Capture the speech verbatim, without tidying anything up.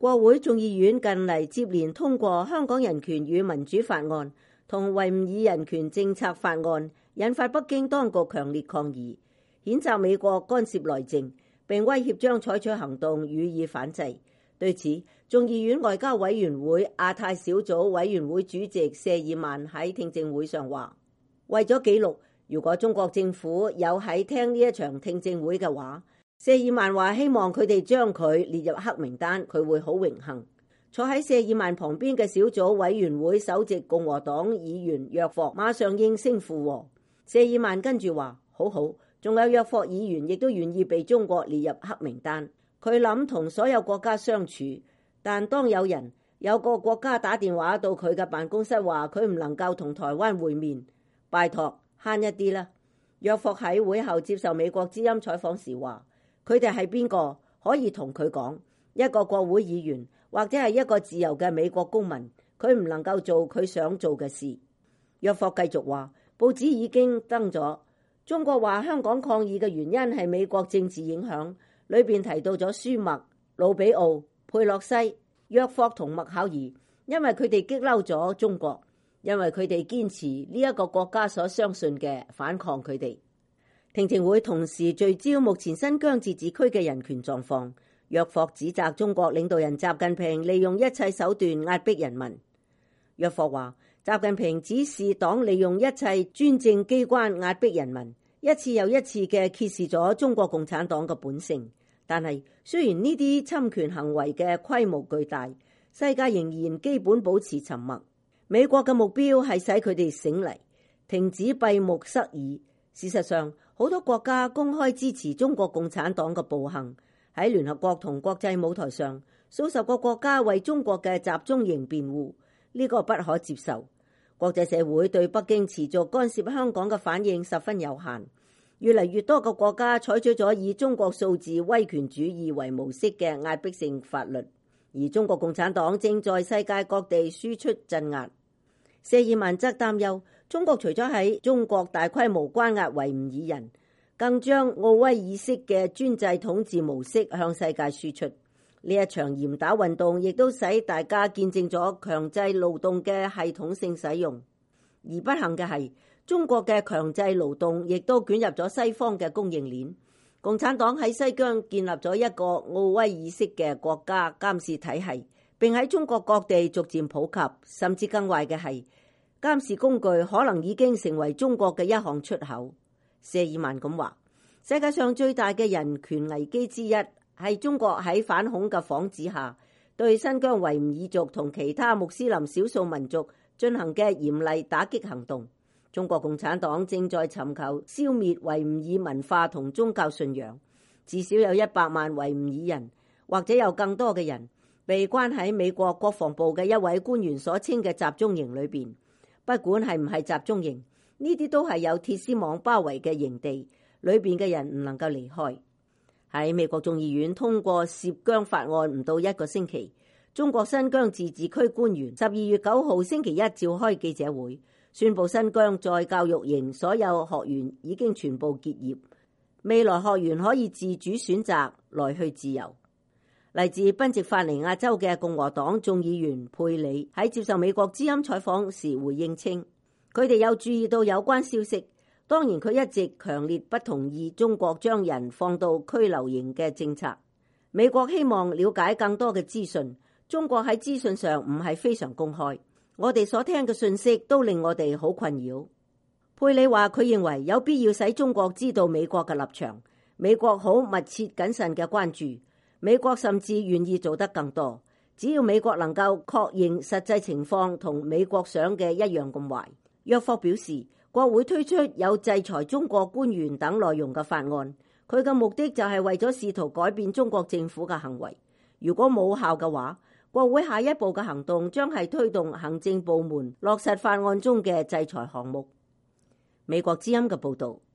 國會眾議院近嚟接連通過香港人權與民主法案同維吾爾人權政策法案，引發北京當局強烈抗議，譴責美國干涉內政，並威脅將採取行動予以反制。對此，眾議院外交委員會亞太小組委員會主席謝爾曼喺聽證會上話，為咗記錄，如果中國政府有喺聽呢一場聽證會嘅話，謝爾曼話希望佢哋將佢列入黑名單，佢會好榮幸。坐喺謝爾曼旁邊嘅小組委員會首席共和黨議員約霍馬上應聲附和。謝爾曼跟住話，好好，仲有約霍議員亦都願意被中國列入黑名單。佢諗同所有國家相處，但當有人有個國家打電話到佢嘅辦公室話佢唔能夠同台灣會面，拜託慳一啲啦。約霍喺會後接受美國之音採訪時話，佢哋係邊個可以同佢講？一個國會議員或者係一個自由嘅美國公民，佢唔能夠做佢想做嘅事。約霍繼續話，報紙已經登咗，中國話香港抗議嘅原因係美國政治影響，裏邊提到咗舒默、魯比奧、佩洛西、約霍同麥考爾，因為佢哋激嬲咗中國，因為佢哋堅持呢一個國家所相信嘅，反抗佢哋。聽證會同時聚焦目前新疆自治區嘅人權狀況。約霍指責中國領導人習近平利用一切手段壓迫人民。約霍話，習近平指示黨利用一切專政機關壓迫人民，一次又一次嘅揭示咗中國共產黨嘅本性。但係雖然呢啲侵權行為嘅規模巨大，世界仍然基本保持沉默。美國嘅目標係使佢哋醒嚟，停止閉目塞耳。事實上，好多國家公開支持中國共產黨嘅暴行。喺聯合國同國際舞台上，數十個國家為中國嘅集中營辯護，呢個不可接受。國際社會對北京持續干涉香港嘅反應十分有限。越嚟越多個國家採取咗以中國數字威權主義為模式嘅壓迫性法律，而中國共產黨正在世界各地輸出鎮壓。謝爾曼則擔憂，中國除咗喺中國大規模關押維吾爾人，更將奧威爾式嘅專制統治模式向世界輸出。呢一場嚴打運動亦都使大家見證咗強制勞動嘅系統性使用。而不幸嘅係，中國嘅強制勞動亦都捲入咗西方嘅供應鏈。共產黨喺西疆建立咗一個奧威爾式嘅國家監視體系，並喺中國各地逐漸普及。甚至更壞嘅係，監視工具可能已經成為中國嘅一項出口。謝爾曼咁話，世界上最大嘅人權危機之一係中國喺反恐嘅幌子下，對新疆維吾爾族同其他穆斯林少數民族進行嘅嚴厲打擊行動。中國共產黨正在尋求消滅維吾爾文化同宗教信仰，至少有一百萬維吾爾人，或者有更多嘅人，被關喺美國國防部嘅一位官員所稱嘅集中營裏邊。不管係唔係集中營，呢啲都係有鐵絲網包圍嘅營地，裏邊嘅人唔能夠離開。喺美國眾議院通過涉疆法案唔到一個星期，中國新疆自治區官員十二月九號星期一召開記者會，宣布新疆在教育營所有學員已經全部結業，未來學員可以自主選擇來去自由。嚟自賓夕法尼亞州嘅共和黨眾議員佩里喺接受美國之音採訪時回應稱，佢哋有注意到有關消息，當然佢一直強烈不同意中國將人放到拘留營嘅政策。美國希望了解更多嘅資訊，中國喺資訊上唔係非常公開，我哋所聽嘅信息都令我哋好困擾。佩里話佢認為有必要使中國知道美國嘅立場，美國好密切謹慎嘅關注，美國甚至願意做得更多，只要美國能夠確認實際情況同美國想嘅一樣咁壞。約霍表示，國會推出有制裁中國官員等內容嘅法案，佢嘅目的就係為咗試圖改變中國政府嘅行為。如果冇效嘅話，國會下一步嘅行動將係推動行政部門落實法案中嘅制裁項目。美國之音嘅報導。